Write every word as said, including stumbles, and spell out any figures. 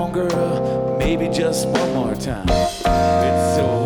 longer, maybe just one more time. It's so